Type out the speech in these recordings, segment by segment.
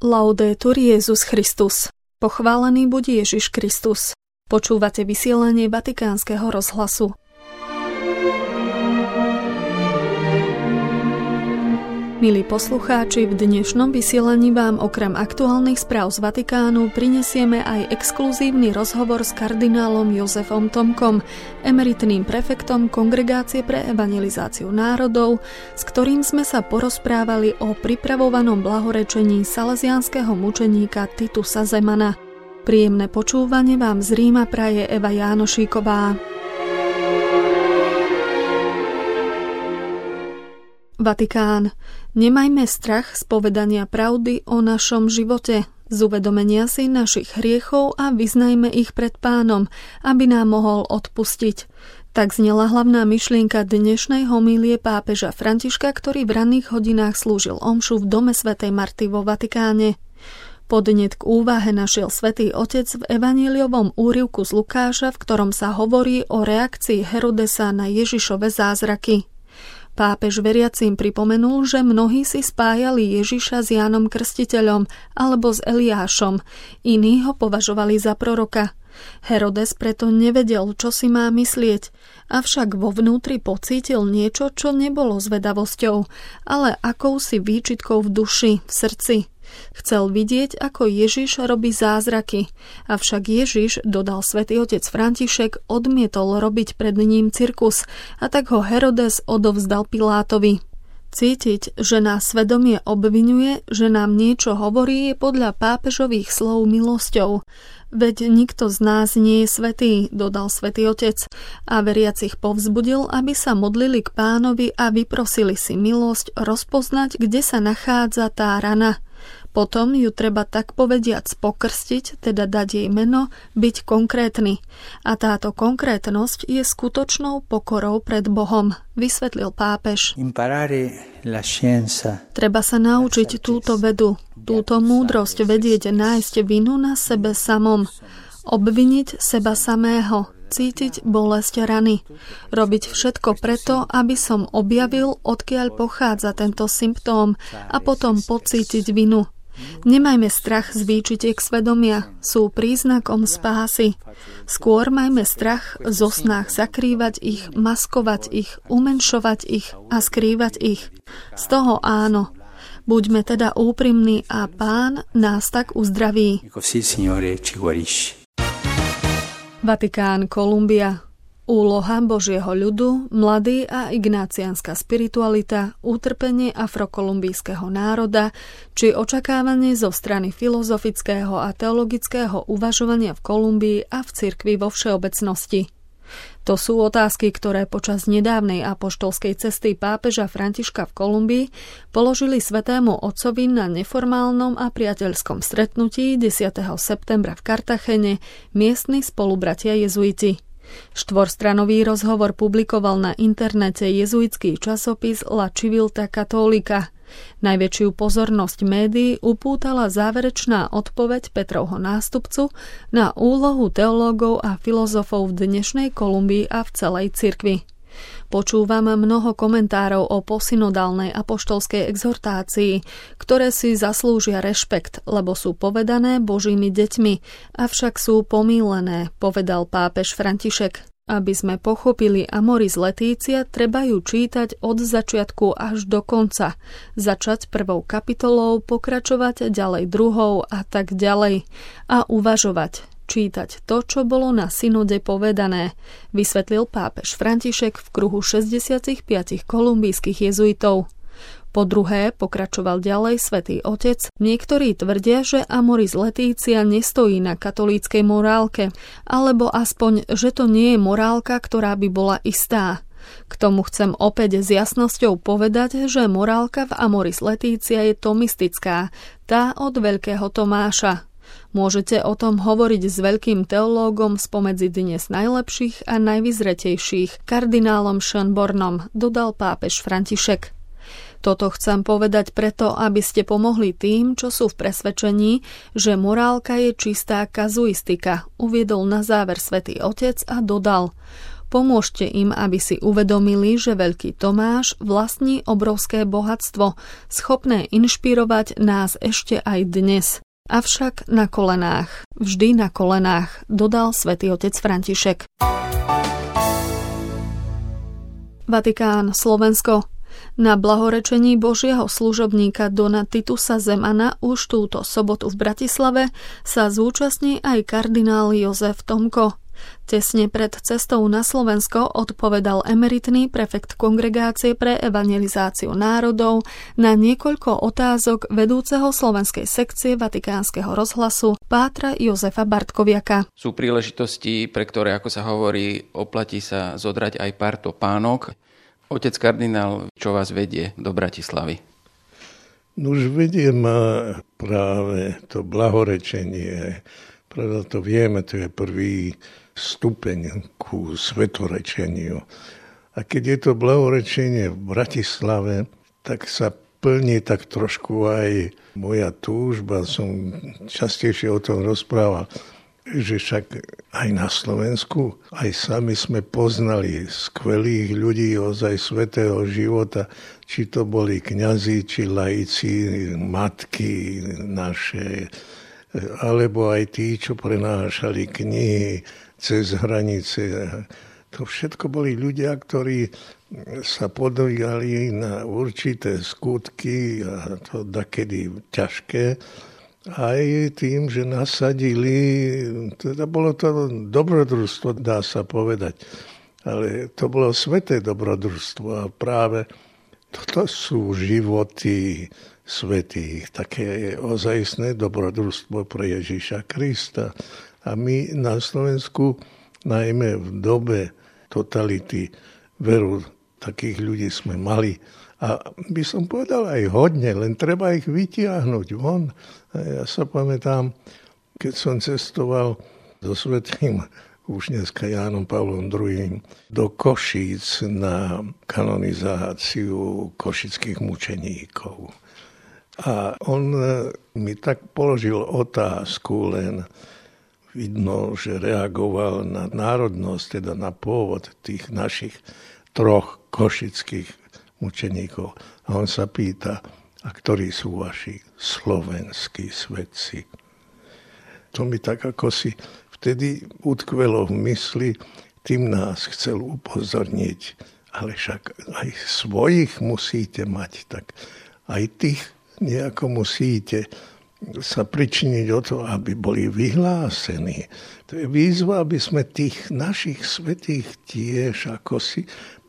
Laudetur Jesus Christus. Pochválený buď Ježiš Kristus. Počúvate vysielanie Vatikánskeho rozhlasu. Milí poslucháči, v dnešnom vysielaní vám okrem aktuálnych správ z Vatikánu prinesieme aj exkluzívny rozhovor s kardinálom Jozefom Tomkom, emeritným prefektom Kongregácie pre evangelizáciu národov, s ktorým sme sa porozprávali o pripravovanom blahorečení salesiánskeho mučeníka Titusa Zemana. Príjemné počúvanie vám z Ríma praje Eva Jánošíková. Vatikán. Nemajme strach z povedania pravdy o našom živote, z uvedomenia si našich hriechov a vyznajme ich pred Pánom, aby nám mohol odpustiť. Tak znela hlavná myšlienka dnešnej homílie pápeža Františka, ktorý v ranných hodinách slúžil omšu v dome svätej Marty vo Vatikáne. Podnet k úvahe našiel svätý Otec v evanjeliovom úryvku z Lukáša, v ktorom sa hovorí o reakcii Herodesa na Ježišove zázraky. Pápež veriacím pripomenul, že mnohí si spájali Ježiša s Jánom Krstiteľom alebo s Eliášom, iní ho považovali za proroka. Herodes preto nevedel, čo si má myslieť, avšak vo vnútri pocítil niečo, čo nebolo zvedavosťou, ale akousi výčitkou v duši, v srdci. Chcel vidieť, ako Ježiš robí zázraky, avšak Ježiš, dodal svätý otec František, odmietol robiť pred ním cirkus a tak ho Herodes odovzdal Pilátovi. Cítiť, že nás svedomie obviňuje, že nám niečo hovorí, je podľa pápežových slov milosťou. Veď nikto z nás nie je svätý, dodal svätý otec a veriacich povzbudil, aby sa modlili k Pánovi a vyprosili si milosť rozpoznať, kde sa nachádza tá rana. Potom ju treba tak povediac pokrstiť, teda dať jej meno, byť konkrétny. A táto konkrétnosť je skutočnou pokorou pred Bohom, vysvetlil pápež. Treba sa naučiť túto vedu, túto múdrosť vedieť nájsť vinu na sebe samom, obviniť seba samého, cítiť bolesť rany, robiť všetko preto, aby som objavil, odkiaľ pochádza tento symptóm a potom pocítiť vinu. Nemajme strach z výčitiek svedomia, sú príznakom spásy. Skôr majme strach zo snách zakrývať ich, maskovať ich, umenšovať ich a skrývať ich. Z toho áno. Buďme teda úprimní a Pán nás tak uzdraví. Vatikán, Kolumbia. Úloha Božieho ľudu, mladý a ignáciánska spiritualita, utrpenie afrokolumbijského národa, či očakávanie zo strany filozofického a teologického uvažovania v Kolumbii a v cirkvi vo všeobecnosti. To sú otázky, ktoré počas nedávnej apoštolskej cesty pápeža Františka v Kolumbii položili svätému otcovi na neformálnom a priateľskom stretnutí 10. septembra v Kartachene miestni spolubratia jezuiti. Štvorstranový rozhovor publikoval na internete jezuitský časopis La Civiltà Cattolica. Najväčšiu pozornosť médií upútala záverečná odpoveď Petrovho nástupcu na úlohu teológov a filozofov v dnešnej Kolumbii a v celej cirkvi. Počúvam mnoho komentárov o posynodálnej apoštolskej exhortácii, ktoré si zaslúžia rešpekt, lebo sú povedané Božími deťmi, avšak sú pomýlené, povedal pápež František. Aby sme pochopili Amoris Laetitia, treba ju čítať od začiatku až do konca. Začať prvou kapitolou, pokračovať ďalej druhou a tak ďalej. A uvažovať. Čítať to, čo bolo na synode povedané, vysvetlil pápež František v kruhu 65 kolumbijských jezuitov. Po druhé, pokračoval ďalej svätý otec, niektorí tvrdia, že Amoris Laetitia nestojí na katolíckej morálke, alebo aspoň, že to nie je morálka, ktorá by bola istá. K tomu chcem opäť s jasnosťou povedať, že morálka v Amoris Laetitia je tomistická, tá od veľkého Tomáša. Môžete o tom hovoriť s veľkým teológom spomedzi dnes najlepších a najvyzretejších, kardinálom Schönbornom, dodal pápež František. Toto chcem povedať preto, aby ste pomohli tým, čo sú v presvedčení, že morálka je čistá kazuistika, uviedol na záver svätý otec a dodal: Pomôžte im, aby si uvedomili, že Veľký Tomáš vlastní obrovské bohatstvo, schopné inšpirovať nás ešte aj dnes. Avšak na kolenách, vždy na kolenách, dodal svätý otec František. Vatikán, Slovensko. Na blahorečení Božieho služobníka Dona Titusa Zemana už túto sobotu v Bratislave sa zúčastní aj kardinál Jozef Tomko. Tesne pred cestou na Slovensko odpovedal emeritný prefekt Kongregácie pre evangelizáciu národov na niekoľko otázok vedúceho slovenskej sekcie Vatikánskeho rozhlasu pátra Jozefa Bartkoviaka. Sú príležitosti, pre ktoré, ako sa hovorí, oplatí sa zodrať aj pár topánok. Otec kardinál, čo vás vedie do Bratislavy? Už vedie ma práve to blahorečenie. Pravda, to vieme, to je prvý stupeň ku svetorečeniu. A keď je to blahorečenie v Bratislave, tak sa plní tak trošku aj moja túžba. Som častejšie o tom rozprával, že však aj na Slovensku, aj sami sme poznali skvelých ľudí ozaj svätého života, či to boli kňazi, či laici, matky naše, alebo aj tí, čo prenášali knihy cez hranice. To všetko boli ľudia, ktorí sa podvíjali na určité skutky, a to dakedy ťažké, aj tým, že nasadili, teda bolo to dobrodružstvo, dá sa povedať, ale to bolo sväté dobrodružstvo a práve toto sú životy svätých, také ozajstné dobrodružstvo pre Ježiša Krista. A my na Slovensku, najmä v dobe totality, veru takých ľudí sme mali. A by som povedal aj hodne, len treba ich vytiahnuť von. A ja sa pamätám, keď som cestoval so svätým, už dneska Jánom Pavlom II, do Košíc na kanonizáciu košických mučeníkov. A on mi tak položil otázku, len vidno, že reagoval na národnosť, teda na pôvod tých našich troch košických mučeníkov. A on sa pýta, a ktorí sú vaši slovenskí svetci? To mi tak ako si vtedy utkvelo v mysli, tým nás chcel upozorniť, ale však aj svojich musíte mať, tak aj tých nejako musíte sa pričiniť o to, aby boli vyhlásení. To je výzva, aby sme tých našich svätých tiež ako si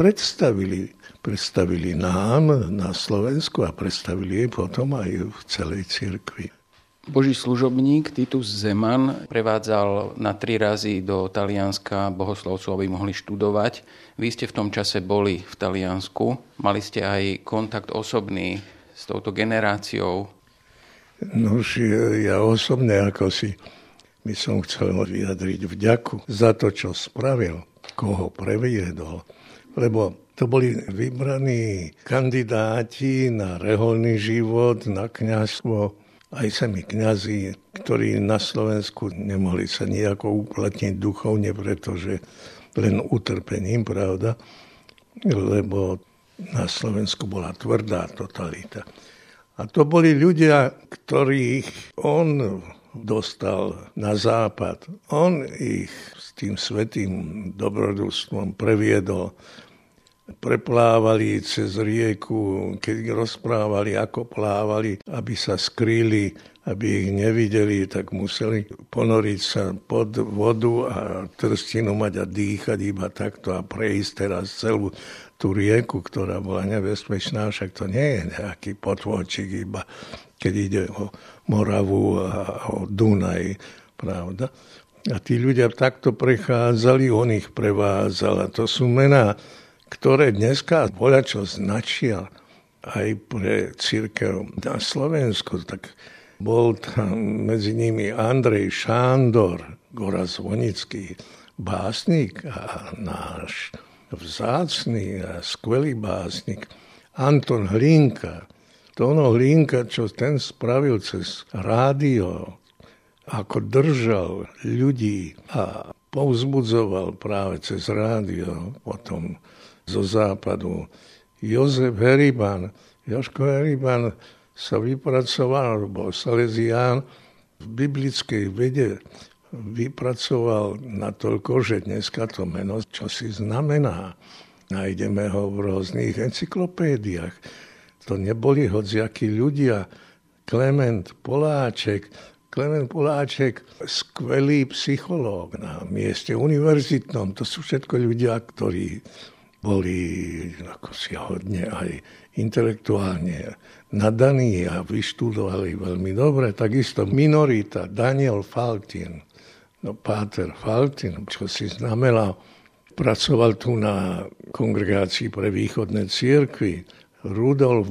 predstavili nám na Slovensku a predstavili jej potom aj v celej cirkvi. Boží služobník Titus Zeman prevádzal na 3 razy do Talianska bohoslovcov, aby mohli študovať. Vy ste v tom čase boli v Taliansku. Mali ste aj kontakt osobný s touto generáciou? No, ja osobne ako si by som chcel vyjadriť vďaku za to, čo spravil, koho previedol. Lebo to boli vybraní kandidáti na reholný život, na kňazstvo, aj sami kňazi, ktorí na Slovensku nemohli sa nejako uplatniť duchovne, pretože len utrpením, pravda, lebo na Slovensku bola tvrdá totalita. A to boli ľudia, ktorých on dostal na západ. On ich s tým svätým dobrodružstvom previedol. Preplávali cez rieku, keď rozprávali, ako plávali, aby sa skrýli, aby ich nevideli, tak museli ponoriť sa pod vodu a trstinu mať a dýchať iba takto a prejsť teraz celú tú rieku, ktorá bola nebezpečná, však to nie je nejaký potôčik iba, keď ide o Moravu a o Dunaj, pravda. A tí ľudia takto prechádzali, on ich prevádzal. A to sú mená, ktoré dneska voľačo značia aj pre cirkev na Slovensku. Tak bol tam medzi nimi Andrej Šándor, Goraz Vonický, básnik a náš vzácny a skvelý básnik Anton Hlinka. Tono Hlinka, čo ten spravil cez rádio, ako držal ľudí a povzbudzoval práve cez rádio, potom zo západu. Jozef Heriban, Jožko Heriban sa vypracoval, bol Salesián, v biblickej vede vypracoval natoľko, že dneska to meno čosi znamená. Nájdeme ho v rôznych encyklopédiách. To neboli hociakí ľudia. Klement Poláček, skvelý psychológ na mieste univerzitnom. To sú všetko ľudia, ktorí boli ako si hodne aj intelektuálne nadaní a vyštudovali veľmi dobre. Takisto minorita, Daniel Faltin, páter Faltin, čo si znamenal, pracoval tu na kongregácii pre východné cirkvi. Rudko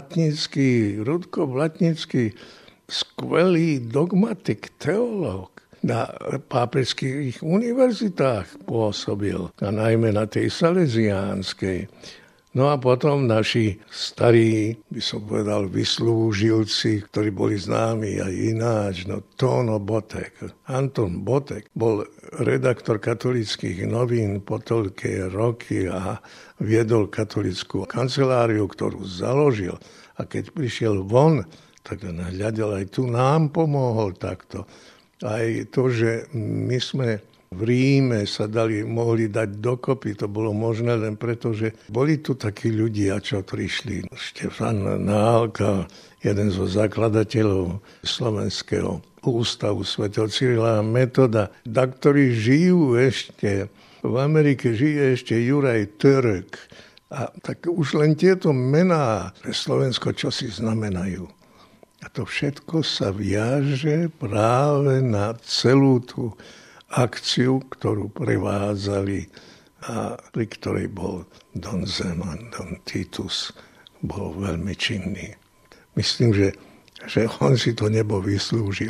Blatnický, skvelý dogmatik, teológ. Na pápežských univerzitách pôsobil, a najmä na tej salesiánskej. No a potom naši starí, by som povedal, vyslúžilci, ktorí boli známi aj ináč, Tóno Botek. Anton Botek bol redaktor katolíckych novín po toľké roky a viedol katolícku kanceláriu, ktorú založil. A keď prišiel von, tak hľadel aj tu nám pomohol takto. Aj to, že my sme v Ríme sa mohli dať dokopy, to bolo možné len preto, že boli tu takí ľudia, čo prišli. Štefan Nálka, jeden zo zakladateľov Slovenského ústavu svätého Cyrila a Metoda, ktorí žijú ešte, v Amerike žije ešte Juraj Török. A tak už len tieto mená pre Slovensko čosi znamenajú. A to všetko sa viaže práve na celú tú akciu, ktorú prevádzali a pri ktorej bol Don Zeman, Don Titus, bol veľmi činný. Myslím, že on si to nebo vyslúžil.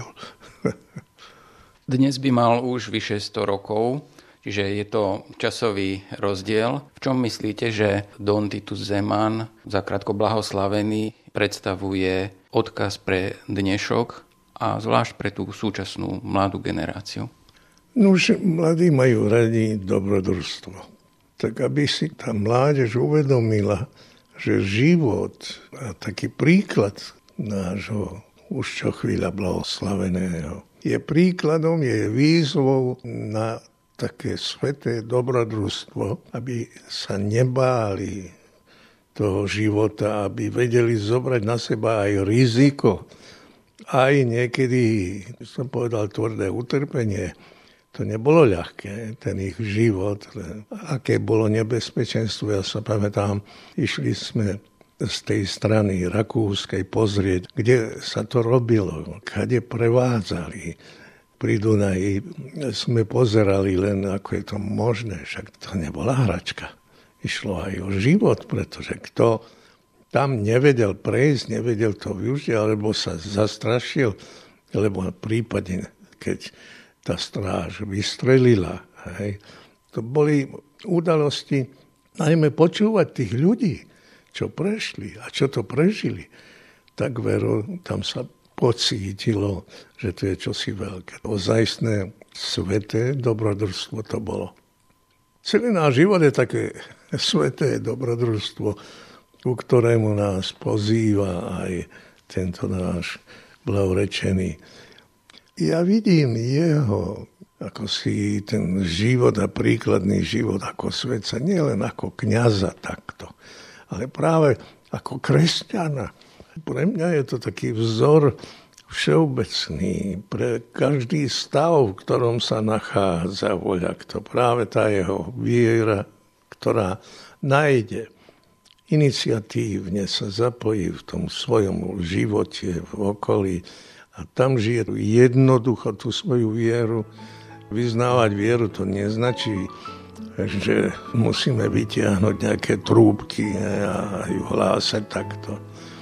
Dnes by mal už vyše 100 rokov, čiže je to časový rozdiel. V čom myslíte, že Don Titus Zeman, zakrátko blahoslavený, predstavuje odkaz pre dnešok a zvlášť pre tú súčasnú mladú generáciu? Už mladí majú radi dobrodružstvo. Tak aby si tá mládež uvedomila, že život a taký príklad nášho už čo chvíľa blahoslaveného je príkladom, je výzvou na také sveté dobrodružstvo, aby sa nebáli toho života, aby vedeli zobrať na seba aj riziko, aj niekedy, som povedal, tvrdé utrpenie. To nebolo ľahké, ten ich život, aké bolo nebezpečenstvo. Ja sa pamätám, išli sme z tej strany rakúskej pozrieť, kde sa to robilo, kade prevádzali. Pri Dunaji sme pozerali len, ako je to možné, však to nebola hračka. Išlo aj o život, pretože kto tam nevedel prejsť, nevedel to využiť, alebo sa zastrašil, lebo prípadne, keď tá stráž vystrelila. Hej. To boli udalosti, najmä počúvať tých ľudí, čo prešli a čo to prežili. Tak veru, tam sa pocítilo, že to je čosi veľké. Ozajstné, sveté dobrodružstvo to bolo. Celý náš život je také sveté dobrodružstvo, ku ktorému nás pozýva aj tento náš blahorečený. Ja vidím jeho, ako si ten život a príkladný život ako svetca, nie len ako kňaza takto, ale práve ako kresťana. Pre mňa je to taký vzor všeobecný pre každý stav, v ktorom sa nachádza voľakto. Práve tá jeho viera, ktorá nájde, iniciatívne sa zapojí v tom svojom živote, v okolí a tam žije jednoducho tú svoju vieru. Vyznávať vieru to neznačí, že musíme vytiahnuť nejaké trúbky a ju hlásať takto.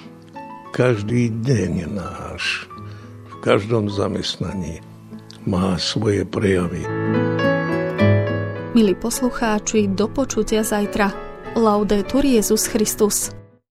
Každý deň náš, v každom zamestnaní má svoje prejavy. Milí poslucháči, do počutia zajtra. Laudetur Jesus Christus.